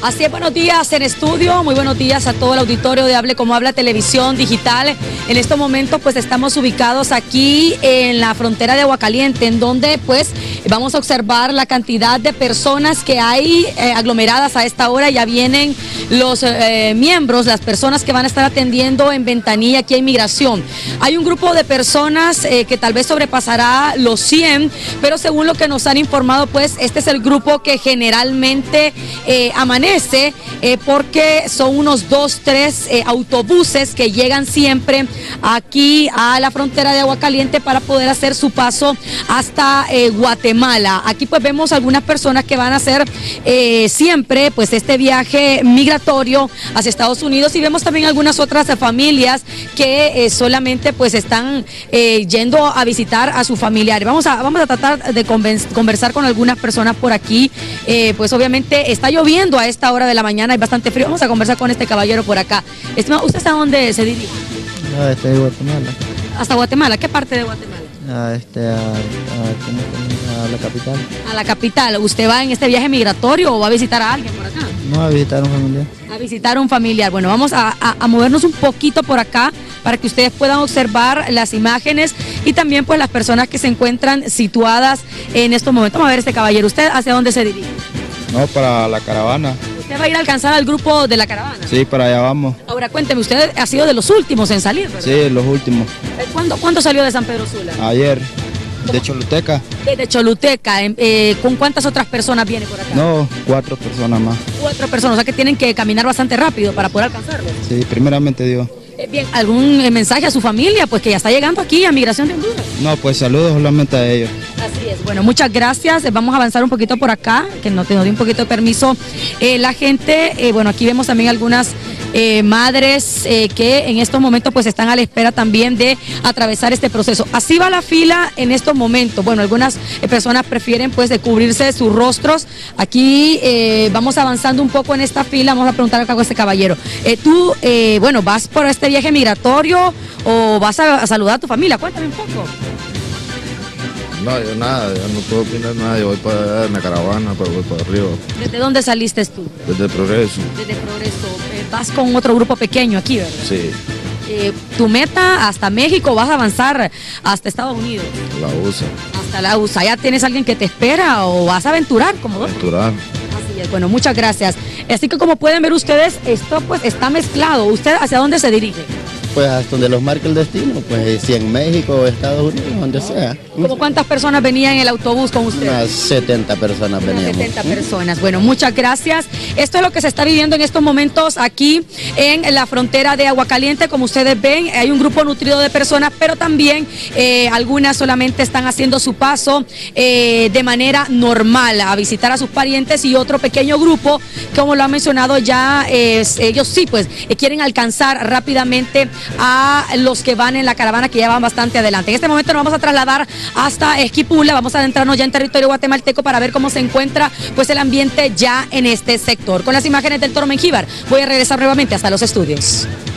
Así es, buenos días en estudio, muy buenos días a todo el auditorio de Hable Como Habla Televisión Digital. En estos momentos pues estamos ubicados aquí en la frontera de Aguacaliente, en donde pues vamos a observar la cantidad de personas que hay aglomeradas a esta hora. Ya vienen los miembros, las personas que van a estar atendiendo en ventanilla aquí a Inmigración. Hay un grupo de personas que tal vez sobrepasará los 100, pero según lo que nos han informado, pues este es el grupo que generalmente amanece, porque son unos 2, 3 autobuses que llegan siempre aquí a la frontera de Aguacaliente para poder hacer su paso hasta Guatemala. Aquí pues vemos algunas personas que van a hacer siempre pues este viaje migratorio hacia Estados Unidos, y vemos también algunas otras familias que solamente pues están yendo a visitar a sus familiares. Vamos a tratar de conversar con algunas personas por aquí. Pues obviamente está lloviendo a esta hora de la mañana, hay bastante frío. Vamos a conversar con este caballero por acá. Estimado, ¿usted hasta dónde se dirige? De Guatemala. ¿Hasta Guatemala? ¿Qué parte de Guatemala? A la capital. A la capital. ¿Usted va en este viaje migratorio o va a visitar a alguien por acá? No, a visitar a un familiar. A visitar a un familiar. Bueno, vamos a movernos un poquito por acá para que ustedes puedan observar las imágenes y también pues las personas que se encuentran situadas en estos momentos. Vamos a ver este caballero. ¿Usted hacia dónde se dirige? No, para la caravana. ¿Usted va a ir a alcanzar al grupo de la caravana? Sí, para allá vamos. Ahora cuénteme, usted ha sido de los últimos en salir, ¿verdad? Sí, los últimos. ¿Cuándo salió de San Pedro Sula? Ayer, de Choluteca. Desde Choluteca. ¿Con cuántas otras personas viene por acá? No, 4 personas más. 4 personas, o sea que tienen que caminar bastante rápido para poder alcanzarlo. Sí, primeramente Dios. Bien, ¿algún mensaje a su familia? Pues que ya está llegando aquí a Migración de Honduras. No, pues saludos solamente a ellos. Así es. Bueno, muchas gracias. Vamos a avanzar un poquito por acá, que nos dio un poquito de permiso la gente. Bueno, aquí vemos también algunas madres que en estos momentos pues están a la espera también de atravesar este proceso. Así va la fila en estos momentos. Bueno, algunas personas prefieren pues de cubrirse sus rostros. Aquí vamos avanzando un poco en esta fila. Vamos a preguntar acá a este caballero. ¿Tú, bueno, vas por este viaje migratorio o vas a saludar a tu familia? Cuéntame un poco. No, yo nada, yo no puedo opinar nada, yo voy para allá en la caravana, pero voy para arriba. ¿Desde dónde saliste tú? Desde Progreso. Desde Progreso. Vas con otro grupo pequeño aquí, ¿verdad? Sí. ¿Tu meta hasta México, vas a avanzar hasta Estados Unidos? La USA. Hasta la USA. ¿Ya tienes alguien que te espera o vas a aventurar como dos? Aventurar. Así es, bueno, muchas gracias. Así que como pueden ver ustedes, esto pues está mezclado. ¿Usted hacia dónde se dirige? Pues hasta donde los marque el destino, pues si en México o Estados Unidos, donde sea. ¿Cómo cuántas personas venían en el autobús con usted? Unas 70 personas veníamos. 70 personas. Bueno, muchas gracias. Esto es lo que se está viviendo en estos momentos aquí en la frontera de Aguacaliente. Como ustedes ven, hay un grupo nutrido de personas, pero también algunas solamente están haciendo su paso de manera normal a visitar a sus parientes, y otro pequeño grupo, como lo han mencionado ya, ellos sí, pues quieren alcanzar rápidamente a los que van en la caravana, que ya van bastante adelante. En este momento nos vamos a trasladar hasta Esquipula, vamos a adentrarnos ya en territorio guatemalteco para ver cómo se encuentra pues el ambiente ya en este sector. Con las imágenes del Toro Mengíbar, voy a regresar nuevamente hasta los estudios.